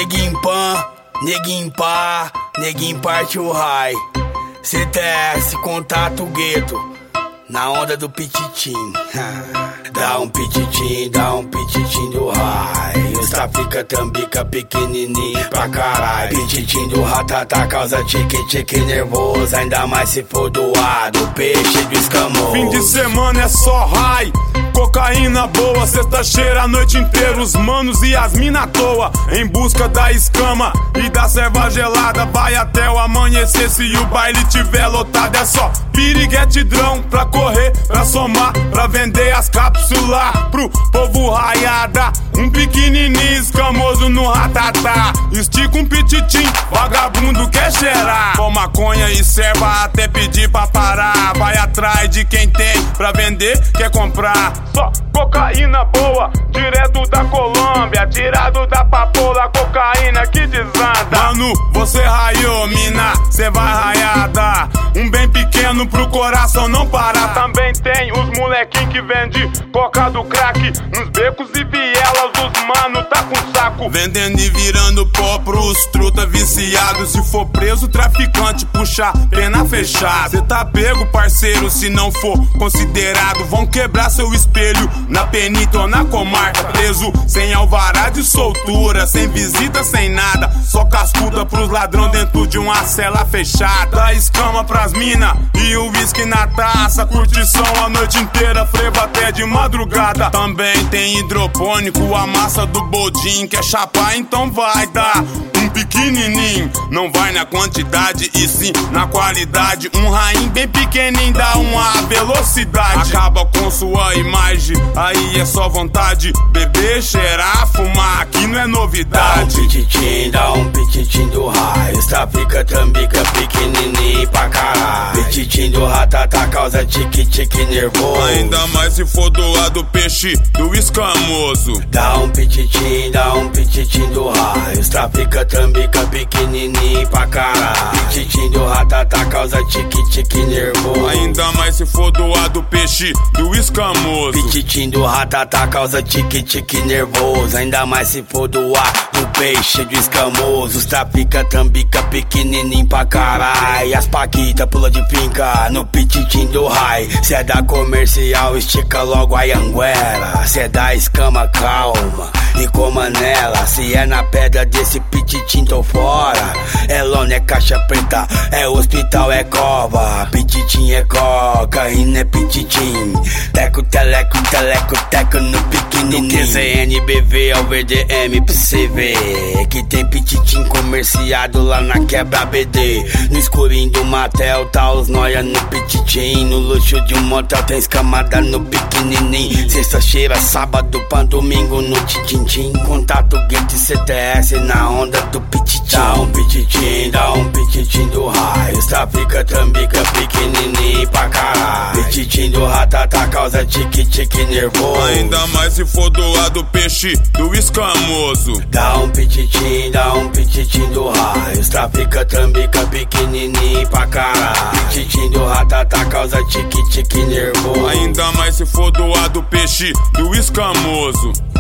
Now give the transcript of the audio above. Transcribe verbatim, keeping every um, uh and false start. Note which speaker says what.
Speaker 1: Neguinho pan, neguinho pá, neguinho parte o raio. C T S, contato gueto, na onda do pititim. Dá um pititim, dá um pititim do raio. Os trafica tambica pequenininho pra caralho. Pititim do ratata causa tique-tique nervoso. Ainda mais se for doado, peixe do escamoso.
Speaker 2: Fim de semana é só raio, cocaína boa, sexta cheira a noite inteira. Os manos e as mina à toa, em busca da escama e da serva gelada. Vai até o amanhecer, se o baile tiver lotado. É só piriguetidrão pra correr, pra somar, pra vender as cápsulas pro povo raiada. Um pequenininho escamoso no ratatá, estica um pititim, vagabundo quer cheirar. Com maconha e serva até pedir pra parar. Vai atrás de quem tem pra vender, quer comprar. Só cocaína boa, direto da Colômbia, tirado da papoula, cocaína que desanda. Mano, você raiou, mina, cê vai raiada. Um bem pequeno pro coração não parar. Também tem os molequinhos que vende coca do crack nos becos e vielas, os mano tá com saco, vendendo e virando pó pros truta viciado. Se for preso, traficante, puxa pena fechada. Cê tá pego, parceiro, se não for considerado. Vão quebrar seu espelho na penita ou na comarca. Preso sem alvará de soltura, sem visita, sem nada, só cascuda pros ladrão dentro de uma cela fechada. Dá escama pras mina e o uísque na taça, curtição a noite inteira, frevo até de madrugada. Também tem hidropônico, a massa do bodinho. Quer chapar, então vai dar um pequenininho. Não vai na quantidade e sim na qualidade. Um rainho bem pequenininho dá uma velocidade. Acaba com sua imagem, aí é só vontade. Beber, cheirar, fumar, aqui não é novidade.
Speaker 1: Dá um pititim, dá um pititim do raio. Trafica, trambica, pequenininho pra caralho. Pititim do ratata causa tique-tique nervoso.
Speaker 2: Ainda mais se for doado peixe do escamoso.
Speaker 1: Dá um pititim, dá um pititim do raio. Trafica, trambica, pequenininho pra caralho. Pititim do ratata causa tique-tique nervoso.
Speaker 2: Ainda mais se for doado peixe do escamoso.
Speaker 1: Pititim do ratata causa tique-tique nervoso. Ainda mais se for doar do peixe do escamoso. Os trafica, trambica, pequenininho pra caralho. As paquita pula de pinca no pititim do raio. Cê é da comercial, estica logo a anguera. Cê é da escama, calma e coma nela. Se é na pedra desse pititim, tô fora. É lona, é caixa preta, é hospital, é cova. Pititim é cocaína, é pititim. Teco, teleco, teleco, teco no pequenininho. Do Q Z N B V ao V D M pra cê ver que tem pititim comerciado lá na quebra B D. No escurinho do motel tá os noia no pititim. No luxo de um motel tem escamada no pequenininho. Sexta-feira, sábado pra domingo no titintim. Contato gueto e C T S na onda do pititim. Dá um pititim, dá um pititim do raio. Trafica, trambica, pequenininho pra caralho. Pititim do ratata causa tique-tique nervoso.
Speaker 2: Ainda mais se for doado peixe do escamoso.
Speaker 1: Dá um pititim, dá um pititim do raio. Trafica, trambica, pequenininho pra caralho. Pititim do ratata causa tique-tique nervoso.
Speaker 2: Ainda mais se for doado peixe do escamoso.